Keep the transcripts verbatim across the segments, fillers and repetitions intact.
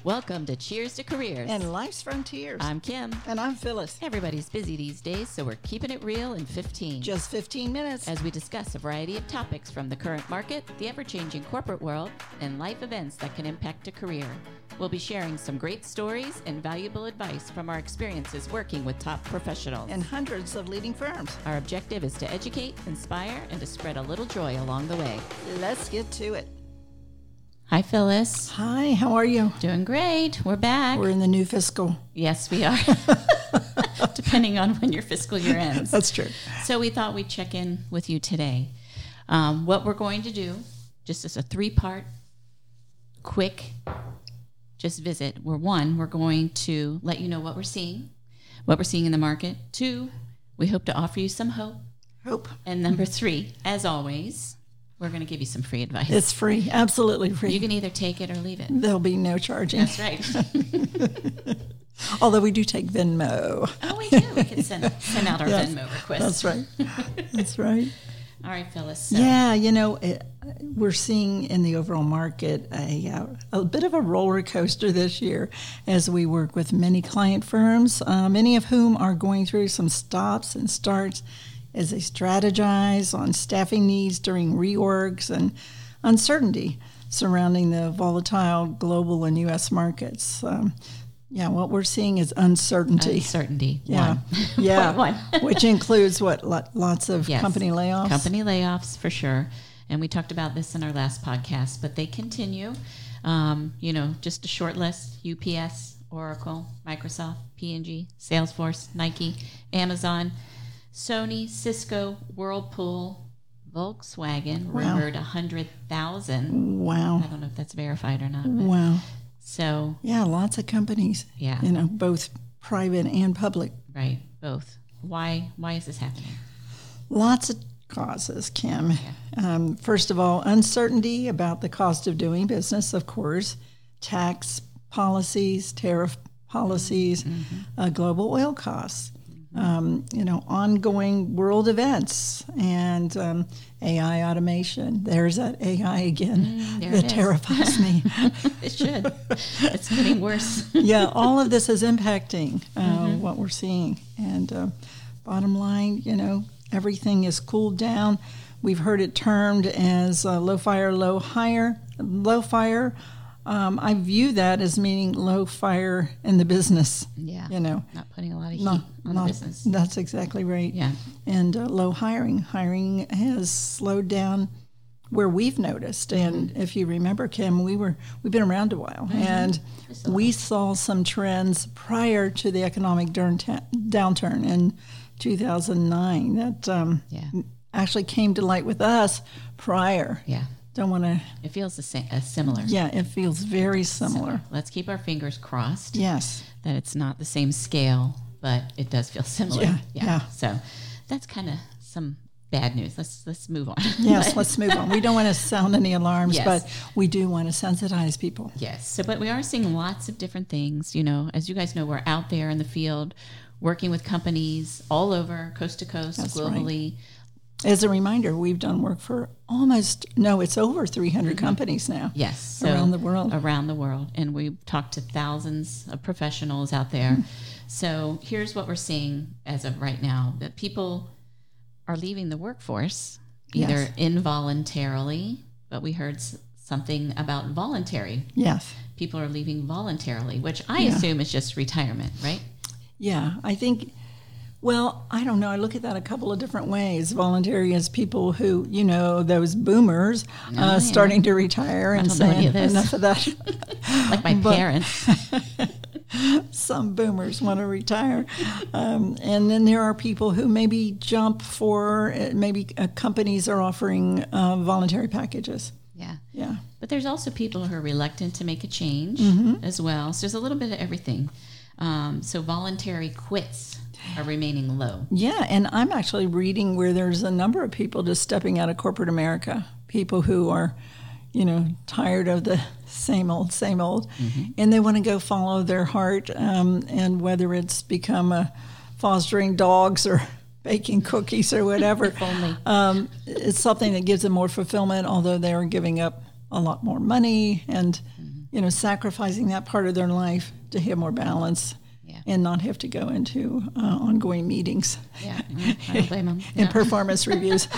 Welcome to Cheers to Careers. And Life's Frontiers. I'm Kim. And I'm Phyllis. Everybody's busy these days, so we're keeping it real in fifteen. Just fifteen minutes. As we discuss a variety of topics from the current market, the ever-changing corporate world, and life events that can impact a career. We'll be sharing some great stories and valuable advice from our experiences working with top professionals. And hundreds of leading firms. Our objective is to educate, inspire, and to spread a little joy along the way. Let's get to it. Hi, Phyllis. Hi, how are you? Doing great. We're back. We're in the new fiscal. Yes, we are. Depending on when your fiscal year ends. That's true. So we thought we'd check in with you today. Um, what we're going to do, just as a three-part, quick, just visit. We're one, we're going to let you know what we're seeing, what we're seeing in the market. Two, we hope to offer you some hope. Hope. And number three, as always, we're going to give you some free advice. It's free, absolutely free. You can either take it or leave it. There'll be no charging. That's right. Although we do take Venmo. Oh, we do. We can send, send out our Yes, Venmo request. That's right. That's right. All right, Phyllis. So. Yeah, you know, it, we're seeing in the overall market a, uh, a bit of a roller coaster this year as we work with many client firms, uh, many of whom are going through some stops and starts as they strategize on staffing needs during reorgs and uncertainty surrounding the volatile global and U S markets. Um, yeah, what we're seeing is uncertainty. Uncertainty. Yeah, One. yeah, One. which includes what lots of Yes. company layoffs. Company layoffs for sure, and we talked about this in our last podcast. But they continue. Um, you know, just a short list: U P S, Oracle, Microsoft, P and G, Salesforce, Nike, Amazon, Sony, Cisco, Whirlpool, Volkswagen. Wow. Rumored a hundred thousand. Wow. I don't know if that's verified or not. But Wow. So Yeah, lots of companies. Yeah. You know, both private and public. right, both. Why? Why is this happening? Lots of causes, Kim. Um, first of all, uncertainty about the cost of doing business, of course, tax policies, tariff policies, Mm-hmm. uh, global oil costs, um, you know, ongoing world events, and um, A I automation. There's that A I again Mm, there that it is. terrifies me. It should. It's getting worse. Yeah, all of this is impacting uh, Mm-hmm. what we're seeing. And uh, bottom line, you know, everything is cooled down. We've heard it termed as uh, low fire, low hire. Low fire, um, I view that as meaning low fire in the business. Yeah. You know, Not putting a lot of heat not, on not- the business. That's exactly right. Yeah. And uh, low hiring. Hiring has slowed down where we've noticed. And Mm-hmm. if you remember, Kim, we were we've been around a while, and Just a we saw some trends prior to the economic durn- downturn in two thousand nine that um, Yeah. actually came to light with us prior. Yeah. Don't want to. It feels the same, uh, similar. Yeah, it feels very similar. Let's keep our fingers crossed Yes. that it's not the same scale, but it does feel similar. Yeah, yeah. So that's kind of some bad news. Let's let's move on. Yes. Let's move on. We don't want to sound any alarms, Yes. but we do want to sensitize people. Yes. So, but we are seeing lots of different things. You know, as you guys know, we're out there in the field working with companies all over, coast to coast, That's globally. As a reminder, we've done work for almost, no, it's over three hundred companies now. Yes. So Around the world. Around the world. And we talked to thousands of professionals out there. Hmm. So here's what we're seeing as of right now, that people are leaving the workforce, either Yes. involuntarily, but we heard s- something about voluntary. Yes. People are leaving voluntarily, which I Yeah. assume is just retirement, right? Yeah, I think, well, I don't know. I look at that a couple of different ways. Voluntary is people who, you know, those boomers uh, yeah. starting to retire and don't know any saying of this. enough of that. Like my But- parents. Some boomers want to retire. Um, and then there are people who maybe jump for, uh, maybe uh, companies are offering uh, voluntary packages. Yeah. Yeah. But there's also people who are reluctant to make a change Mm-hmm. as well. So there's a little bit of everything. Um, so voluntary quits are remaining low. Yeah, and I'm actually reading where there's a number of people just stepping out of corporate America, people who are, you know, tired of the same old, same old, Mm-hmm. and they want to go follow their heart, um, and whether it's become a fostering dogs or baking cookies or whatever, If only. um, it's something that gives them more fulfillment, although they're giving up a lot more money and you know, sacrificing that part of their life to have more balance. Yeah. And not have to go into uh, ongoing meetings. Yeah, I don't blame them. And No. performance reviews.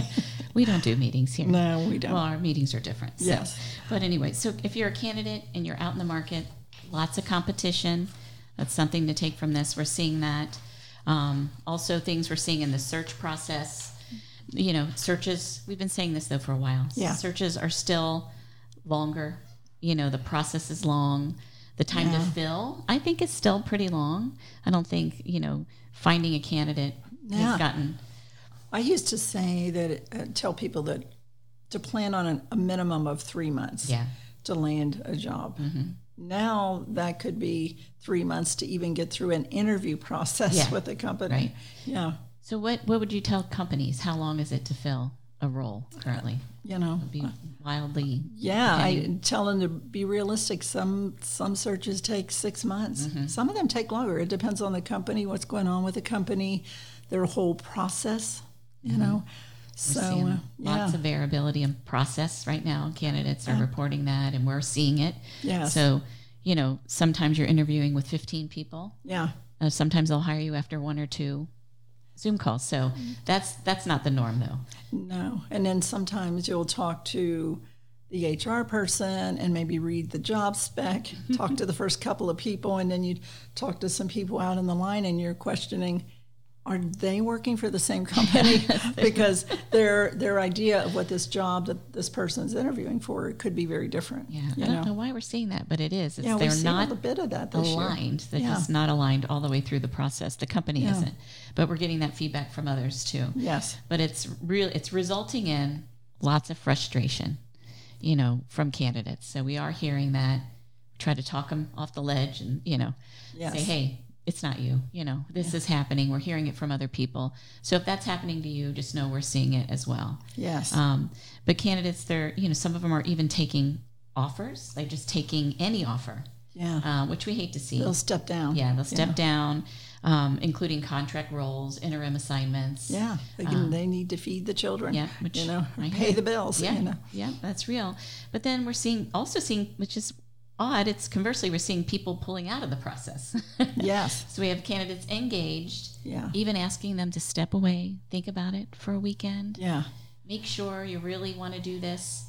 We don't do meetings here. No, we don't. Well, our meetings are different. So. Yes. But anyway, so if you're a candidate and you're out in the market, lots of competition. That's something to take from this. We're seeing that. Um, also, things we're seeing in the search process. You know, searches, we've been saying this, though, for a while. Yeah. Searches are still longer. You know, the process is long. The time Yeah. to fill, I think, is still pretty long. I don't think, you know, finding a candidate Yeah. has gotten... I used to say that, uh, tell people that to plan on an, a minimum of three months Yeah. to land a job. Mm-hmm. Now that could be three months to even get through an interview process Yeah. with a company. Right. Yeah. So what, what would you tell companies? How long is it to fill a role currently? You know, Be wildly... yeah, I depending. tell them to be realistic. Some some searches take six months. Some of them take longer. It depends on the company, what's going on with the company, their whole process. You know, so We're seeing uh, yeah, lots of variability in process right now. Candidates are reporting that, and we're seeing it. Yes. So, you know, sometimes you're interviewing with fifteen people. yeah, Uh, sometimes they'll hire you after one or two Zoom calls. So that's that's not the norm, though. no. And then sometimes you'll talk to the H R person and maybe read the job spec, talk to the first couple of people, and then you talk to some people out in the line, and you're questioning, are they working for the same company? Because their their idea of what this job that this person's interviewing for could be very different. Yeah, you I don't know? know why we're seeing that, but it is. It's, Yeah, we've they're seen not a bit of that this aligned. year. They're Yeah. just not aligned all the way through the process. The company Yeah. isn't, but we're getting that feedback from others too. Yes. But it's real. It's resulting in lots of frustration, you know, from candidates. So we are hearing that. Try to talk them off the ledge, and you know, Yes. say, hey, it's not you. You know, this is happening. We're hearing it from other people. So if that's happening to you, just know we're seeing it as well. Yes. Um, but candidates, they're, you know, some of them are even taking offers. They're just taking any offer, yeah. uh, which we hate to see. They'll step down. Yeah, they'll step Yeah. down, um, including contract roles, interim assignments. Yeah, they, can, they need to feed the children. Yeah, which you know, I pay hear. the bills. Yeah, You know. yeah, that's real. But then we're seeing, also seeing, which is odd, it's conversely, we're seeing people pulling out of the process. Yes. So we have candidates engaged, Yeah. even asking them to step away, think about it for a weekend. Yeah. Make sure you really want to do this.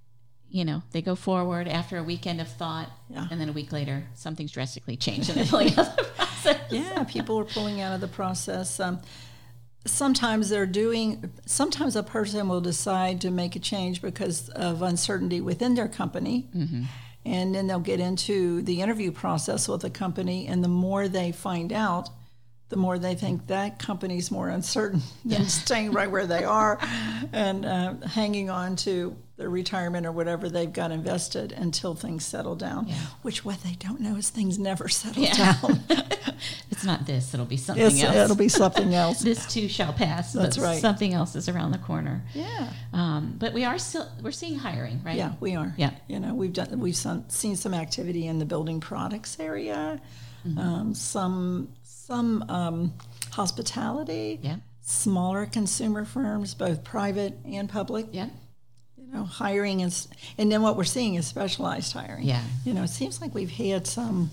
You know, they go forward after a weekend of thought, Yeah. and then a week later, something's drastically changed, and they're pulling out of the process. Yeah. People are pulling out of the process. Um, sometimes they're doing. Sometimes a person will decide to make a change because of uncertainty within their company. Mm-hmm. And then they'll get into the interview process with the company, and the more they find out, the more they think that company's more uncertain than Yeah. staying right where they are and uh, hanging on to their retirement or whatever they've got invested until things settle down. Yeah. Which what they don't know is things never settle Yeah. down. It's not this, it'll be something It's, else. it'll be something else. This too shall pass. That's but right. Something else is around the corner. Yeah. Um, but we are still, we're seeing hiring, right? Yeah, we are. Yeah. You know, we've done we've some, seen some activity in the building products area, Mm-hmm. um, some some um, hospitality, Yeah. smaller consumer firms, both private and public. Yeah. You know, hiring is, and then what we're seeing is specialized hiring. Yeah. You know, it seems like we've had some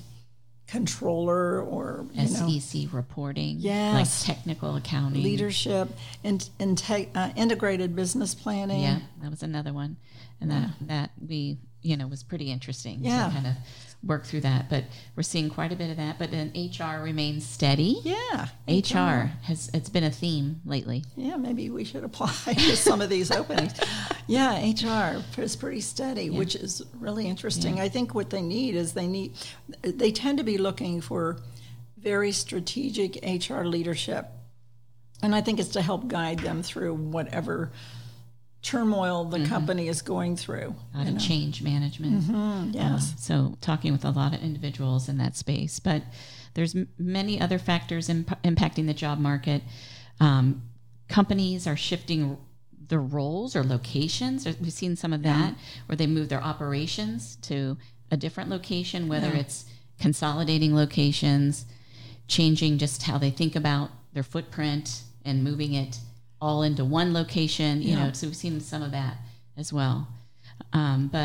controller or you know S E C reporting. Yes. Like technical accounting. leadership and, and te- uh, integrated business planning. Yeah, that was another one. And that, that we, you know, was pretty interesting Yeah. to kind of work through that. But we're seeing quite a bit of that. But then H R remains steady. Yeah. H R has, it's been a theme lately. Yeah, maybe we should apply to some of these openings. Yeah, H R is pretty steady, which is really interesting. Yeah. I think what they need is they need, they tend to be looking for very strategic H R leadership. And I think it's to help guide them through whatever turmoil the company is going through. A lot you of know. change management. Mm, yes. Uh, so talking with a lot of individuals in that space, but there's m- many other factors imp- impacting the job market. Um, companies are shifting their roles or locations. We've seen some of that where they move their operations to a different location, whether Yeah. it's consolidating locations, changing just how they think about their footprint and moving it all into one location, you Yeah. know, so we've seen some of that as well. Um, but,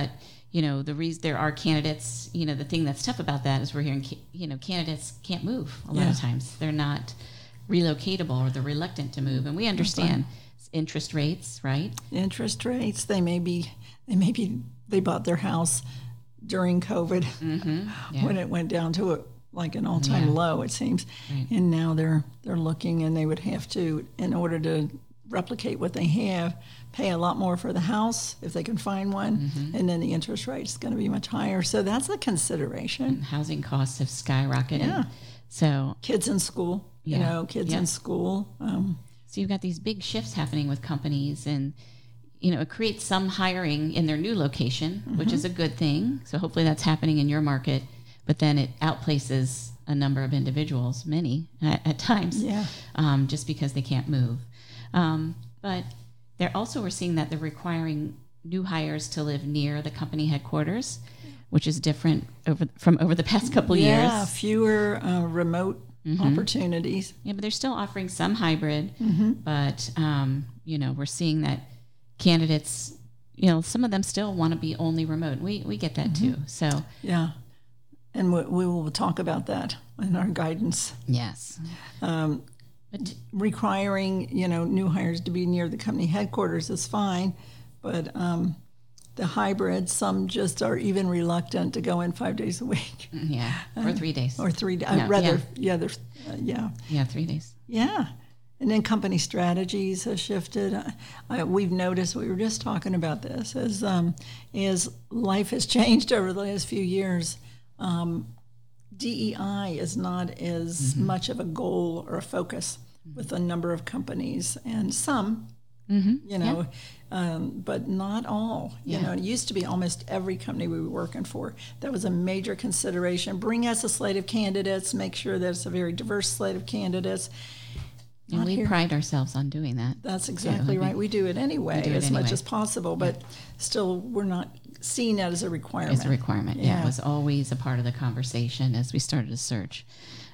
you know, the reason there are candidates, you know, the thing that's tough about that is we're hearing, you know, candidates can't move a lot Yeah. of times. They're not relocatable or they're reluctant to move. And we understand interest rates, right? Interest rates, they may be, they may be, they bought their house during COVID Mm-hmm. Yeah. when it went down to a, like an all-time Yeah. low, it seems. Right. And now they're they're looking, and they would have to, in order to replicate what they have, pay a lot more for the house if they can find one, Mm-hmm. and then the interest rate is going to be much higher. So that's a consideration. Housing costs have skyrocketed. Yeah. So, Kids in school, you Yeah. know, kids Yeah. in school. Um, so you've got these big shifts happening with companies, and you know, it creates some hiring in their new location, Mm-hmm. which is a good thing. So hopefully that's happening in your market, but then it outplaces a number of individuals, many at, at times, Yeah. um, just because they can't move. Um, but they're also, we're seeing that they're requiring new hires to live near the company headquarters, which is different over from over the past couple yeah, years. fewer uh, remote opportunities. Yeah, but they're still offering some hybrid. Mm-hmm. But um, you know, we're seeing that candidates, you know, some of them still want to be only remote. We we get that Mm-hmm. too. So Yeah. And we, we will talk about that in our guidance. yes, Um, but requiring, you know, new hires to be near the company headquarters is fine, but um, the hybrid, some just are even reluctant to go in five days a week yeah, for three days or three days. No, I'd rather, yeah, there's, uh, yeah, yeah, three days. yeah. And then company strategies have shifted. Uh, I, we've noticed, we were just talking about this, as, um, as life has changed over the last few years, um, D E I is not as Mm-hmm. much of a goal or a focus with a number of companies, and some, Mm-hmm. you know, um, but not all. You Yeah. know, it used to be almost every company we were working for. That was a major consideration. Bring us a slate of candidates, make sure that it's a very diverse slate of candidates. And Not we here. pride ourselves on doing that. That's exactly right. We do it anyway, do it as much anyway. as possible, but still, we're not seeing that as a requirement. As a requirement. Yeah. Yeah. It was always a part of the conversation as we started to search.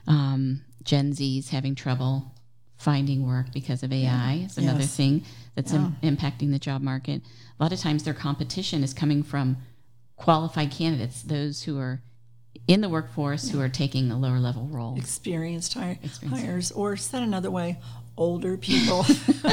Um, Gen Z's having trouble finding work because of A I is another Yes. thing that's Yeah. im- impacting the job market. A lot of times their competition is coming from qualified candidates, those who are in the workforce who are taking a lower level role. Experienced hire, Experienced. hires, or said another way, older people.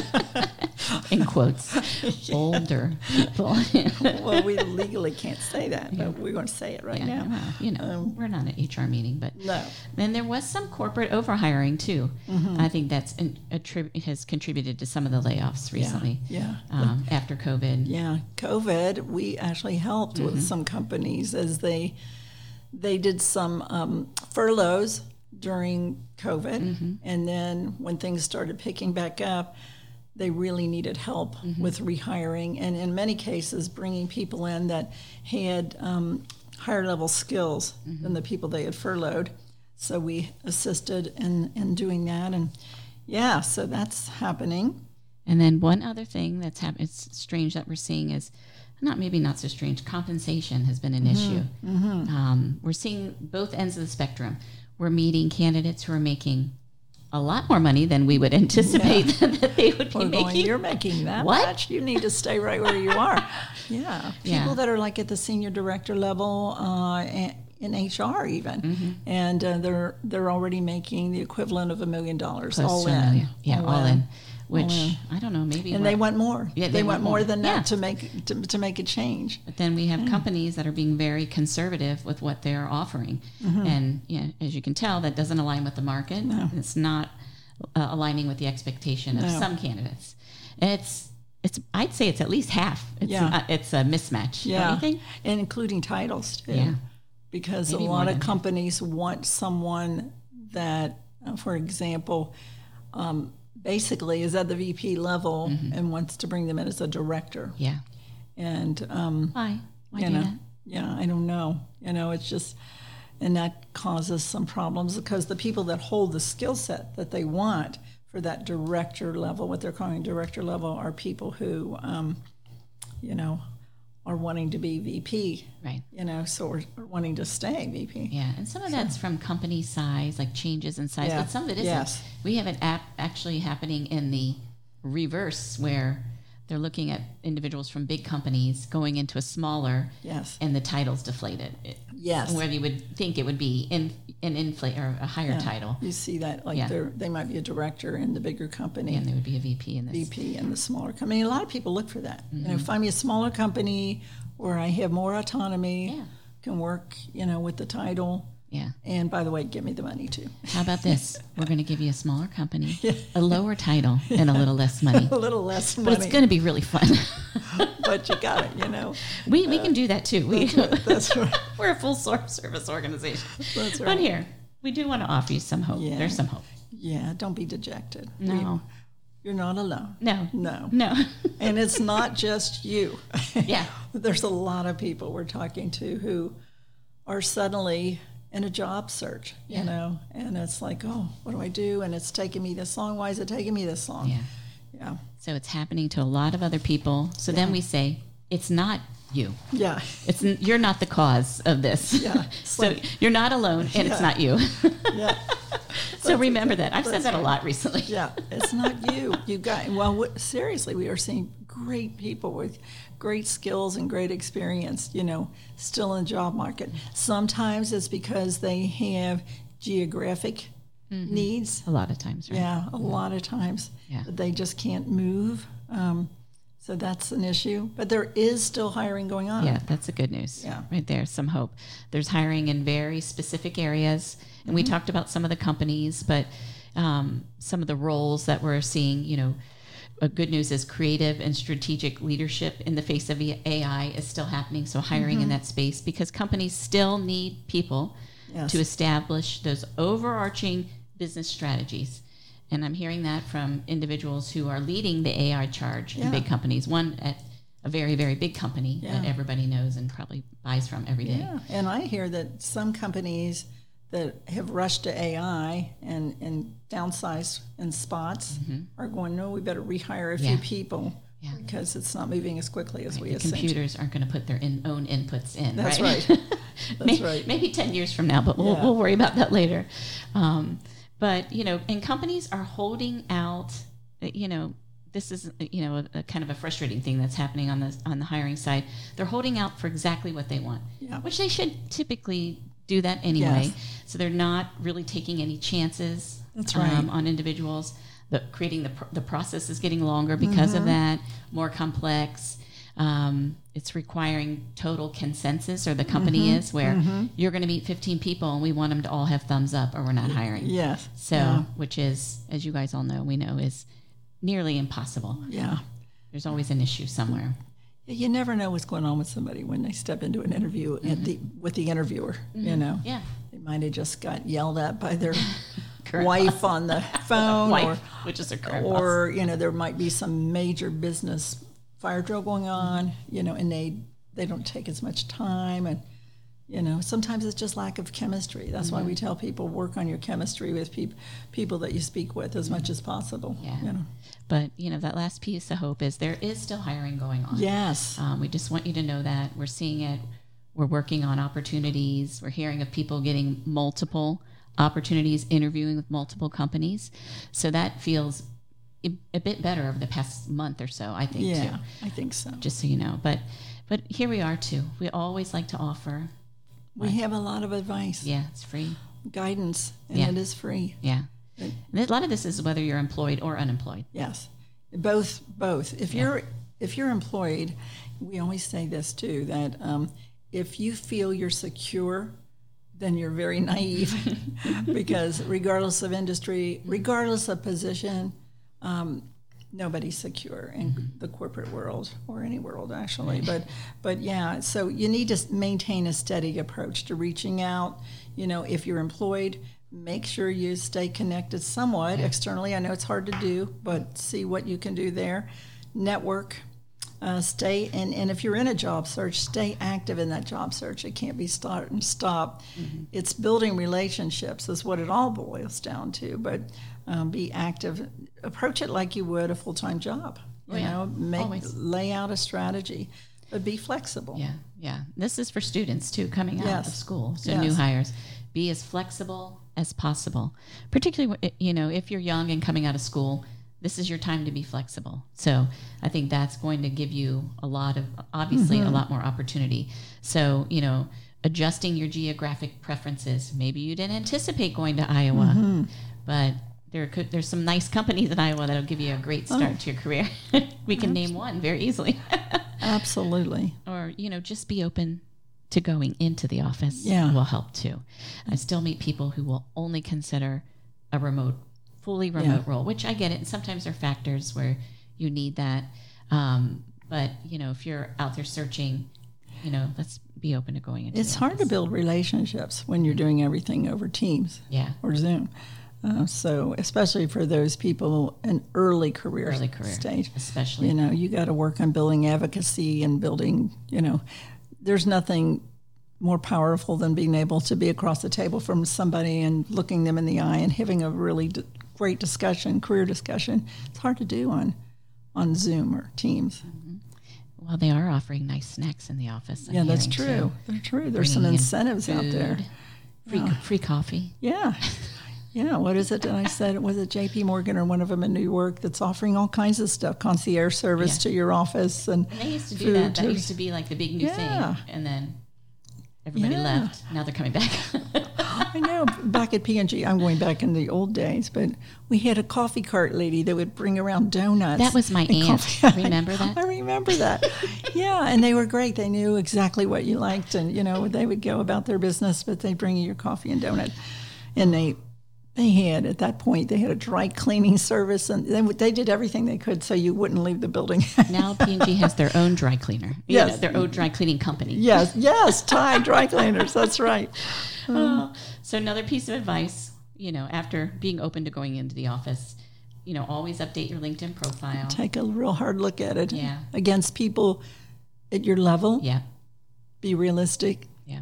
In quotes, older people. Well, we legally can't say that, but we're going to say it right Yeah, now. well, you know, Um, we're not an H R meeting, but No. then there was some corporate overhiring too. Mm-hmm. I think that's an, attrib- has contributed to some of the layoffs recently. Yeah. Um, after COVID. Yeah, COVID, we actually helped Mm-hmm. with some companies as they they did some um, furloughs during COVID, Mm-hmm. and then when things started picking back up, they really needed help Mm-hmm. with rehiring, and in many cases, bringing people in that had um, higher level skills Mm-hmm. than the people they had furloughed. So we assisted in in doing that, and yeah, so that's happening. And then one other thing that's happened, it's strange that we're seeing is, not maybe not so strange, compensation has been an issue. Um, we're seeing both ends of the spectrum. We're meeting candidates who are making a lot more money than we would anticipate that they would be We're making. going, you're making that What? much. You need to stay right where you are. Yeah. People Yeah. that are like at the senior director level uh, and in H R even, Mm-hmm. and uh, they're they're already making the equivalent of a million dollars Close all to a in. million. Yeah, all, in. Which, in. I don't know, maybe. And we're- they want more. Yeah, they, want, more than that Yeah. to make to, to make a change. But then we Mm. have companies that are being very conservative with what they're offering. Mm-hmm. And you know, as you can tell, that doesn't align with the market. It's not uh, aligning with the expectation of No. some candidates. And it's, it's I'd say it's at least half. It's, Yeah. not, it's a mismatch. Yeah, Don't you think? and including titles too. Yeah. Because Maybe a more lot of than that. companies want someone that, uh, for example, um, basically is at the V P level Mm-hmm. and wants to bring them in as a director. Yeah. And um, Why? Why you do know, that? yeah, I don't know. You know, it's just, and that causes some problems because the people that hold the skill set that they want for that director level, what they're calling director level, are people who, um, you know, are wanting to be V P. Right. You know, so or, or wanting to stay V P. Yeah, and some of that's from company size, like changes in size, Yeah. but some of it isn't. Yes. We have it ap- actually happening in the reverse, where they're looking at individuals from big companies going into a smaller, Yes. and the title's deflated. It, Yes. Where you would think it would be in an inflate or a higher Yeah. title, You see that, like Yeah. they're, they might be a director in the bigger company. and there would be a V P in this. V P in the smaller company. A lot of people look for that. You Mm-hmm. know, find me a smaller company where I have more autonomy, Yeah. can work, you know, with the title. Yeah. And by the way, give me the money too. How about this? We're going to give you a smaller company, a lower title, and a little less money. A little less money. But it's going to be really fun. But you got it, you know. we we can do that too. We, That's right. That's right. we're a full source service organization. That's But right. here, we do want to offer you some hope. Yeah. There's some hope. Yeah, don't be dejected. No. We- you're not alone. No. No. No. And it's not just you. Yeah. There's a lot of people we're talking to who are suddenly in a job search, you Yeah. know, and it's like, oh, what do I do? And it's taking me this long. Why is it taking me this long? Yeah. Yeah. So it's happening to a lot of other people. So then we say, it's not you. Yeah. It's n- you're not the cause of this. Yeah. So you're not alone, and it's Yeah. not you. Yeah. So remember that. I've said That's that a right. lot recently. Yeah. It's not you. You got, well, what, seriously, we are seeing great people with great skills and great experience, you know, still in the job market. Sometimes it's because they have geographic needs. A lot of times, right? Yeah, a lot of times. Yeah. That they just can't move. Um, so that's an issue. But there is still hiring going on. Yeah, that's the good news. Yeah. Right there, some hope. There's hiring in very specific areas. And we talked about some of the companies, but um, some of the roles that we're seeing, you know, a good news is creative and strategic leadership in the face of A I is still happening. So hiring in that space, because companies still need people Yes. to establish those overarching business strategies. And I'm hearing that from individuals who are leading the A I charge Yeah. in big companies. One at a very, very big company that Yeah. everybody knows and probably buys from every day. Yeah, and I hear that some companies that have rushed to A I and, and downsized in spots are going, no, we better rehire a few Yeah. people Yeah. because it's not moving as quickly as we The assumed. computers aren't going to put their in, own inputs in, That's right? right. That's maybe, right. Maybe ten years from now, but we'll, Yeah. we'll worry about that later. Um, but, you know, and companies are holding out, you know, this is, you know, a, a kind of a frustrating thing that's happening on the, on the hiring side. They're holding out for exactly what they want, Yeah. which they should typically do that anyway. Yes. So they're not really taking any chances That's right. um, on individuals. The, creating the, pr- the process is getting longer because of that, more complex. Um, it's requiring total consensus, or the company is, where you're going to meet fifteen people and we want them to all have thumbs up or we're not hiring. Yes. So, Yeah. which is, as you guys all know, we know is nearly impossible. Yeah. There's always an issue somewhere. You never know what's going on with somebody when they step into an interview at the with the interviewer, you know. Yeah. They might have just got yelled at by their Current wife on the phone, Wife, or which is a current boss. or you know there might be some major business fire drill going on, you know, and they they don't take as much time, and you know sometimes it's just lack of chemistry. That's why we tell people work on your chemistry with peop- people that you speak with as much as possible. Yeah. You know. But, you know, that last piece of hope is there is still hiring going on. Yes. Um, we just want you to know that. We're seeing it. We're working on opportunities. We're hearing of people getting multiple opportunities, interviewing with multiple companies. So that feels a, a bit better over the past month or so, I think, Yeah, too. I think so. Just so you know. But but here we are, too. We always like to offer. We have a lot of advice, Yeah, it's free. guidance, and Yeah. it is free. Yeah. And a lot of this is whether you're employed or unemployed. Yes, both. Both. If Yeah. you're if you're employed, we always say this too, that um, if you feel you're secure, then you're very naive, because regardless of industry, regardless of position, um, nobody's secure in the corporate world or any world actually. But but yeah, so you need to maintain a steady approach to reaching out. You know, if you're employed, make sure you stay connected somewhat externally. I know it's hard to do, but see what you can do there. Network, uh, stay, and, and if you're in a job search, stay active in that job search. It can't be start and stop. Mm-hmm. It's building relationships is what it all boils down to, but um, be active. Approach it like you would a full-time job. You Oh, yeah. know, make Always. lay out a strategy, but be flexible. Yeah, yeah. This is for students, too, coming out Yes. of school. So Yes. new hires. Be as flexible as possible. Particularly, you know, if you're young and coming out of school, this is your time to be flexible. So I think that's going to give you a lot of, obviously, mm-hmm. a lot more opportunity. So, you know, adjusting your geographic preferences. Maybe you didn't anticipate going to Iowa, mm-hmm. but there could there's some nice companies in Iowa that'll give you a great start oh. to your career. We can Absolutely. name one very easily. Absolutely. Or, you know, just be open to going into the office. Yeah. Will help too. I still meet people who will only consider a remote, fully remote yeah. role, which I get it. And sometimes there are factors where you need that. Um, but, you know, if you're out there searching, you know, let's be open to going into It's the hard office. to build relationships when you're doing everything over Teams yeah. or Zoom. Uh, so especially for those people in early career, early career stage, especially, you know, you got to work on building advocacy and building, you know, there's nothing more powerful than being able to be across the table from somebody and looking them in the eye and having a really d- great discussion, career discussion. It's hard to do on, on Zoom or Teams. Mm-hmm. Well, they are offering nice snacks in the office. I'm yeah, that's true. Too. They're true. There's some incentives food, out there. Free, yeah. free coffee. Yeah. Yeah, what is it that I said? Was it J P Morgan or one of them in New York that's offering all kinds of stuff, concierge service yeah. to your office and, and they used to do that. That to, used to be like the big new yeah. thing, and then everybody yeah. left. Now they're coming back. I know. Back at P and G, I'm going back in the old days, but we had a coffee cart lady that would bring around donuts. That was my aunt. Coffee. Remember that? I remember that. Yeah, and they were great. They knew exactly what you liked, and you know they would go about their business, but they'd bring you your coffee and donut, and they. They had, at that point, they had a dry cleaning service, and they, they did everything they could so you wouldn't leave the building. Now P and G has their own dry cleaner. Yes. You know, their own dry cleaning company. Yes, yes, Tide Dry Cleaners, that's right. Um, oh, so another piece of advice, you know, after being open to going into the office, you know, always update your LinkedIn profile. Take a real hard look at it. Yeah. Against people at your level. Yeah. Be realistic. Yeah.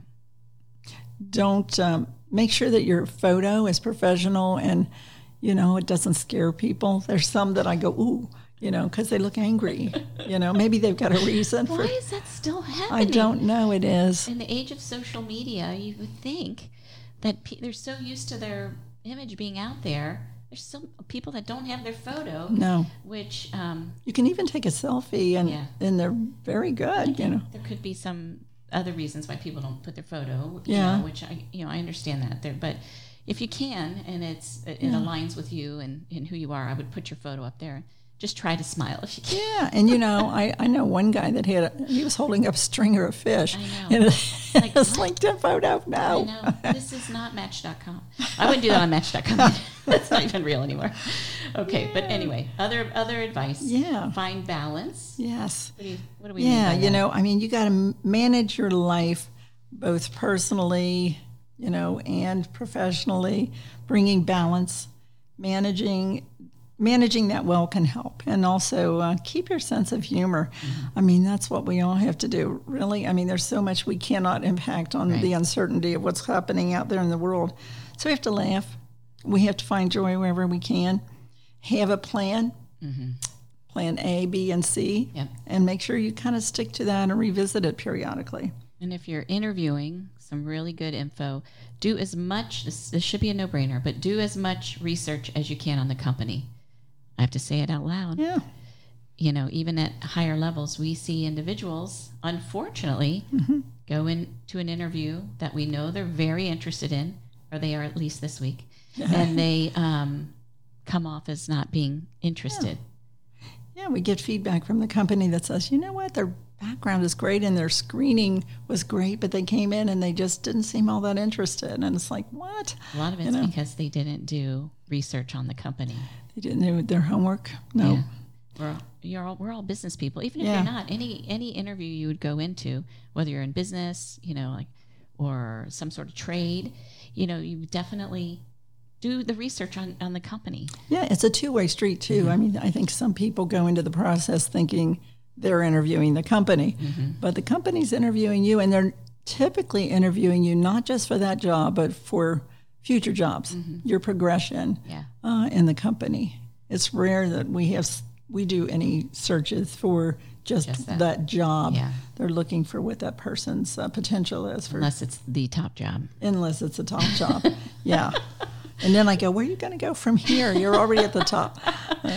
Don't... Um, Make sure that your photo is professional and, you know, it doesn't scare people. There's some that I go, ooh, you know, because they look angry. You know, maybe they've got a reason. Why for, is that still happening? I don't know. It is. In the age of social media, you would think that pe- they're so used to their image being out there. There's some people that don't have their photo. No. Which... Um, you can even take a selfie, and, yeah. and they're very good, you know. There could be some... other reasons why people don't put their photo, yeah. you know, which I, you know, I understand that there, but if you can, and it's, it, yeah. it aligns with you and, and who you are, I would put your photo up there. Just try to smile if you can. Yeah, and you know, I, I know one guy that had, a, he was holding up a stringer of fish. I know. In like, his LinkedIn photo, no. I know. This is not Match dot com. I wouldn't do that on Match dot com. That's not even real anymore. Okay, yeah. But anyway, other other advice. Yeah. Find balance. Yes. What do, you, what do we yeah, mean by you that? know, I mean, you got to manage your life both personally, you know, and professionally, bringing balance, managing managing that well can help. And also uh, keep your sense of humor. Mm-hmm. I mean, that's what we all have to do, really. I mean, there's so much we cannot impact on right. the uncertainty of what's happening out there in the world. So we have to laugh. We have to find joy wherever we can. Have a plan, mm-hmm. plan A, B, and C, yep. and make sure you kind of stick to that and revisit it periodically. And if you're interviewing, some really good info, do as much, this, this should be a no-brainer, but do as much research as you can on the company. I have to say it out loud. Yeah. You know, even at higher levels, we see individuals, unfortunately, mm-hmm. go into an interview that we know they're very interested in, or they are at least this week, and they um, come off as not being interested. Yeah. yeah, we get feedback from the company that says, you know what, their background is great and their screening was great, but they came in and they just didn't seem all that interested. And it's like, what? A lot of it's you know? because they didn't do research on the company. They didn't do their homework. No. Yeah. We're all, you're all, we're all business people. Even if yeah. you're not, any any interview you would go into, whether you're in business, you know, like, or some sort of trade, you know, you definitely do the research on, on the company. Yeah, it's a two-way street, too. Mm-hmm. I mean, I think some people go into the process thinking they're interviewing the company, mm-hmm. but the company's interviewing you, and they're typically interviewing you not just for that job, but for future jobs, mm-hmm. your progression yeah. uh, in the company. It's rare that we have we do any searches for just, just that. that job. Yeah. They're looking for what that person's uh, potential is. For, unless it's the top job. Unless it's a top job, yeah. And then I go, where are you going to go from here? You're already at the top. Uh,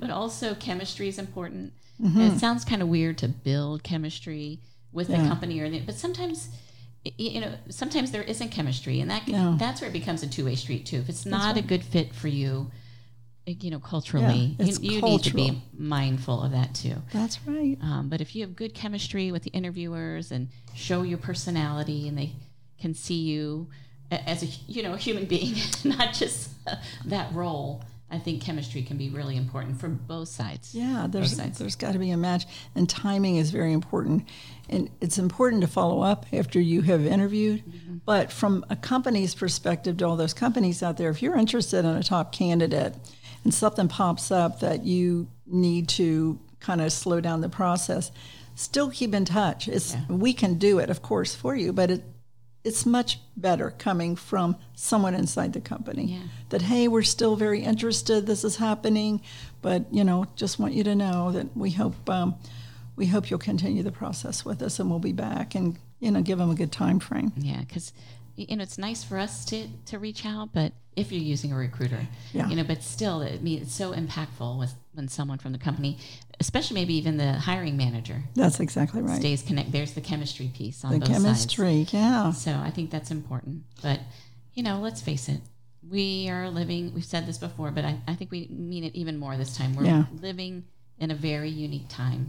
but also chemistry is important. Mm-hmm. And it sounds kind of weird to build chemistry with yeah. the company, or the, but sometimes, you know, sometimes there isn't chemistry, and that no. that's where it becomes a two-way street too. If it's not right. a good fit for you, you know, culturally, yeah, you, you need to be mindful of that too. That's right. Um, but if you have good chemistry with the interviewers and show your personality, and they can see you as a, you know, human being, not just that role, I think chemistry can be really important for both sides. Yeah, there's sides. there's got to be a match, and timing is very important. And it's important to follow up after you have interviewed. Mm-hmm. But from a company's perspective, to all those companies out there, if you're interested in a top candidate and something pops up that you need to kind of slow down the process, still keep in touch. It's yeah. we can do it, of course, for you, but it it's much better coming from someone inside the company. Yeah. That, hey, we're still very interested, this is happening, but, you know, just want you to know that we hope um, we hope you'll continue the process with us, and we'll be back, and, you know, give them a good time frame. Yeah, because, you know, it's nice for us to, to reach out, but if you're using a recruiter, yeah. you know, but still, I mean, it's so impactful with when someone from the company, especially maybe even the hiring manager. That's exactly right. Stays connect. There's the chemistry piece on the both chemistry, sides. yeah. So I think that's important. But, you know, let's face it. We are living, we've said this before, but I, I think we mean it even more this time. We're yeah. living in a very unique time.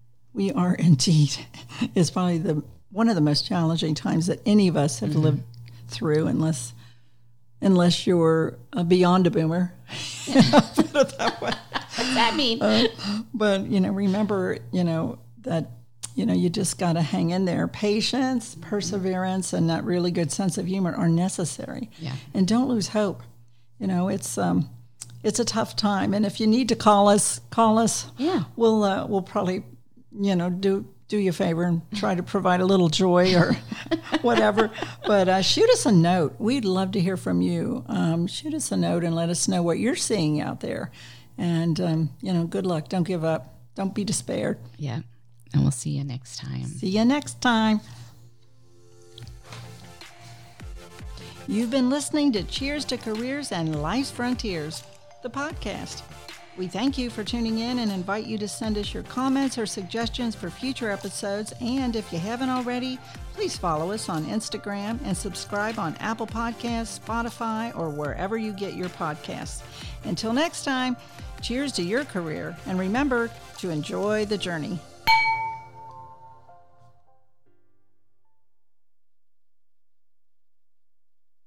We are indeed. It's probably the one of the most challenging times that any of us have mm-hmm. lived through, unless unless you're uh, beyond a boomer. Put it that way. What's that mean? Uh, but, you know, remember, you know, that, you know, you just got to hang in there. Patience, perseverance, and that really good sense of humor are necessary. Yeah. And don't lose hope. You know, it's um, it's a tough time. And if you need to call us, call us. Yeah. We'll uh, we'll probably, you know, do do you a favor and try to provide a little joy or whatever. But uh, shoot us a note. We'd love to hear from you. Um, shoot us a note and let us know what you're seeing out there. And, um, you know, good luck. Don't give up. Don't be despaired. Yeah. And we'll see you next time. See you next time. You've been listening to Cheers to Careers and Life's Frontiers, the podcast. We thank you for tuning in and invite you to send us your comments or suggestions for future episodes. And if you haven't already, please follow us on Instagram and subscribe on Apple Podcasts, Spotify, or wherever you get your podcasts. Until next time, cheers to your career, and remember to enjoy the journey.